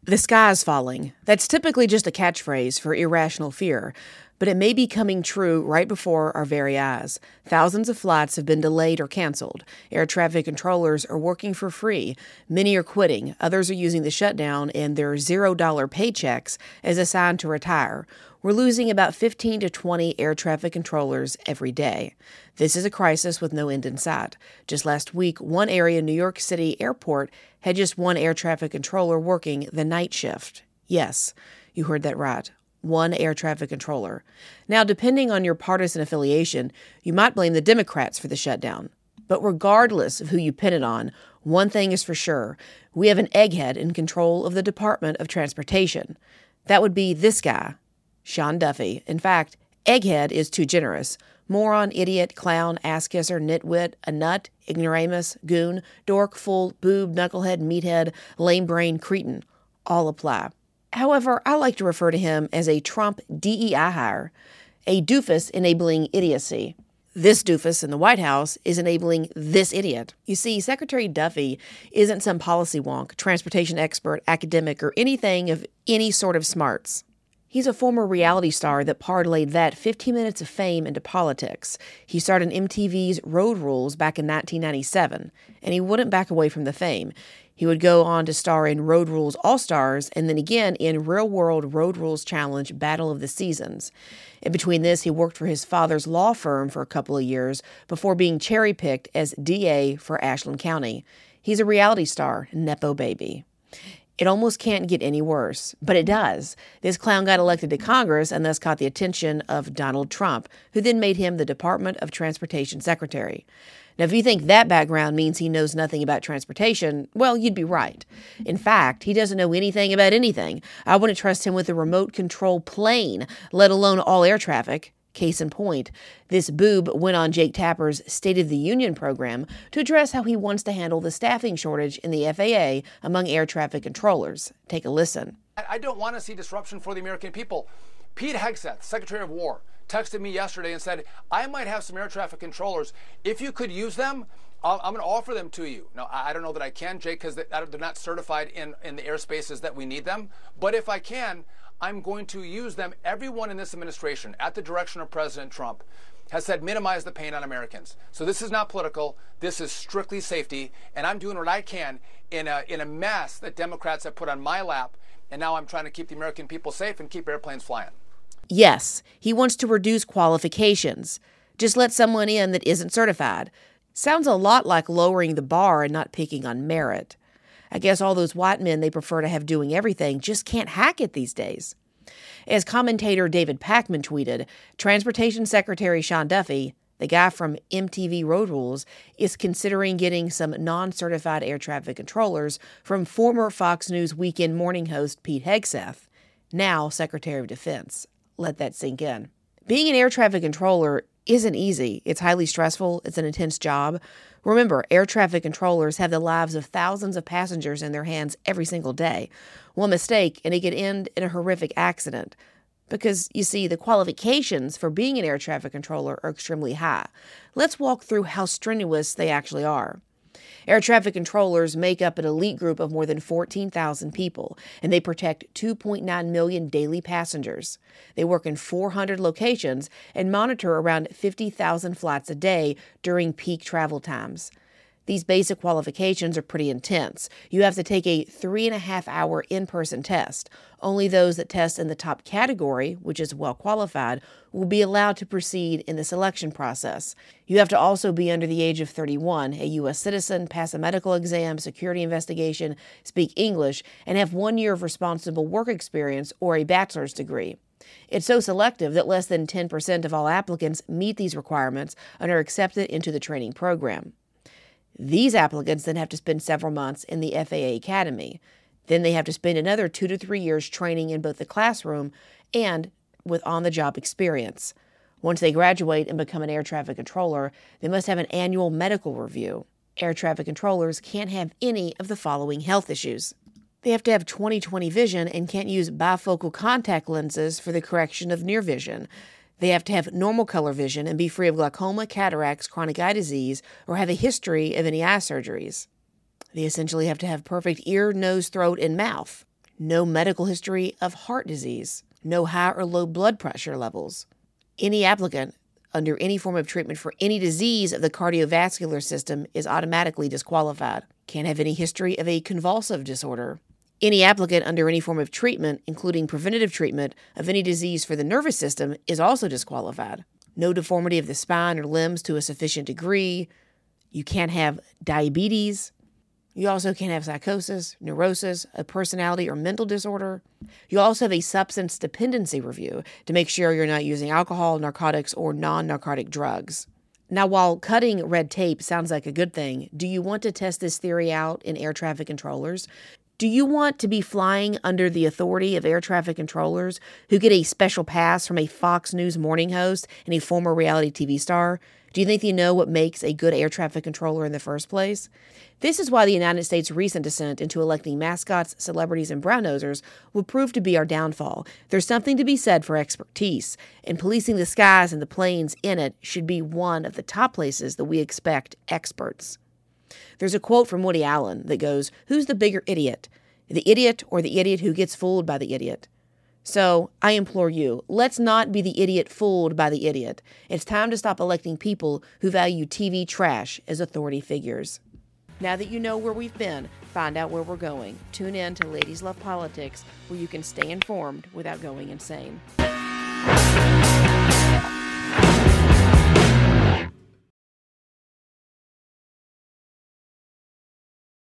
The sky is falling. That's typically just a catchphrase for irrational fear, but it may be coming true right before our very eyes. Thousands of flights have been delayed or canceled. Air traffic controllers are working for free. Many are quitting. Others are using the shutdown and their $0 paychecks as a sign to retire. We're losing about 15 to 20 air traffic controllers every day. This is a crisis with no end in sight. Just last week, one area in New York City airport had just one air traffic controller working the night shift. Yes, you heard that right. One air traffic controller. Now, depending on your partisan affiliation, you might blame the Democrats for the shutdown. But regardless of who you pin it on, one thing is for sure. We have an egghead in control of the Department of Transportation. That would be this guy, Sean Duffy. In fact, egghead is too generous. Moron, idiot, clown, ass-kisser, nitwit, a nut, ignoramus, goon, dork, fool, boob, knucklehead, meathead, lame-brain, cretin. All apply. However, I like to refer to him as a Trump DEI hire, a doofus enabling idiocy. This doofus in the White House is enabling this idiot. You see, Secretary Duffy isn't some policy wonk, transportation expert, academic, or anything of any sort of smarts. He's a former reality star that parlayed that 15 minutes of fame into politics. He starred in MTV's Road Rules back in 1997, and he wouldn't back away from the fame. He would go on to star in Road Rules All-Stars and then again in real-world Road Rules Challenge Battle of the Seasons. In between this, he worked for his father's law firm for a couple of years before being cherry-picked as DA for Ashland County. He's a reality star, Nepo baby. It almost can't get any worse, but it does. This clown got elected to Congress and thus caught the attention of Donald Trump, who then made him the Department of Transportation Secretary. Now, if you think that background means he knows nothing about transportation, well, you'd be right. In fact, he doesn't know anything about anything. I wouldn't trust him with a remote control plane, let alone all air traffic. Case in point, this boob went on Jake Tapper's State of the Union program to address how he wants to handle the staffing shortage in the FAA among air traffic controllers. Take a listen. I don't want to see disruption for the American people. Pete Hegseth, Secretary of War, texted me yesterday and said, I might have some air traffic controllers. If you could use them, I'm going to offer them to you. Now, I don't know that I can, Jake, because they're not certified in the airspaces that we need them. But if I can, I'm going to use them. Everyone in this administration, at the direction of President Trump, has said minimize the pain on Americans. So this is not political. This is strictly safety. And I'm doing what I can in a mess that Democrats have put on my lap. And now I'm trying to keep the American people safe and keep airplanes flying. Yes, he wants to reduce qualifications. Just let someone in that isn't certified. Sounds a lot like lowering the bar and not picking on merit. I guess all those white men they prefer to have doing everything just can't hack it these days. As commentator David Pakman tweeted, Transportation Secretary Sean Duffy, the guy from MTV Road Rules, is considering getting some non-certified air traffic controllers from former Fox News weekend morning host Pete Hegseth, now Secretary of Defense. Let that sink in. Being an air traffic controller isn't easy. It's highly stressful. It's an intense job. Remember, air traffic controllers have the lives of thousands of passengers in their hands every single day. One mistake, and it could end in a horrific accident. Because, you see, the qualifications for being an air traffic controller are extremely high. Let's walk through how strenuous they actually are. Air traffic controllers make up an elite group of more than 14,000 people, and they protect 2.9 million daily passengers. They work in 400 locations and monitor around 50,000 flights a day during peak travel times. These basic qualifications are pretty intense. You have to take a 3.5-hour in-person test. Only those that test in the top category, which is well qualified, will be allowed to proceed in the selection process. You have to also be under the age of 31, a U.S. citizen, pass a medical exam, security investigation, speak English, and have 1 year of responsible work experience or a bachelor's degree. It's so selective that less than 10% of all applicants meet these requirements and are accepted into the training program. These applicants then have to spend several months in the FAA Academy. Then they have to spend another 2 to 3 years training in both the classroom and with on-the-job experience. Once they graduate and become an air traffic controller, they must have an annual medical review. Air traffic controllers can't have any of the following health issues. They have to have 20/20 vision and can't use bifocal contact lenses for the correction of near vision. They have to have normal color vision and be free of glaucoma, cataracts, chronic eye disease, or have a history of any eye surgeries. They essentially have to have perfect ear, nose, throat, and mouth. no medical history of heart disease, no high or low blood pressure levels. Any applicant under any form of treatment for any disease of the cardiovascular system is automatically disqualified. Can't have any history of a convulsive disorder. Any applicant under any form of treatment, including preventative treatment of any disease for the nervous system, is also disqualified. No deformity of the spine or limbs to a sufficient degree. You can't have diabetes. You also can't have psychosis, neurosis, a personality or mental disorder. You also have a substance dependency review to make sure you're not using alcohol, narcotics, or non-narcotic drugs. Now, while cutting red tape sounds like a good thing, do you want to test this theory out in air traffic controllers? Do you want to be flying under the authority of air traffic controllers who get a special pass from a Fox News morning host and a former reality TV star? Do you think they know what makes a good air traffic controller in the first place? This is why the United States' recent descent into electing mascots, celebrities, and brown-nosers will prove to be our downfall. There's something to be said for expertise, and policing the skies and the planes in it should be one of the top places that we expect experts. There's a quote from Woody Allen that goes, "Who's the bigger idiot? The idiot or the idiot who gets fooled by the idiot?" So I implore you, let's not be the idiot fooled by the idiot. It's time to stop electing people who value TV trash as authority figures. Now that you know where we've been, find out where we're going. Tune in to Ladies Love Politics, where you can stay informed without going insane.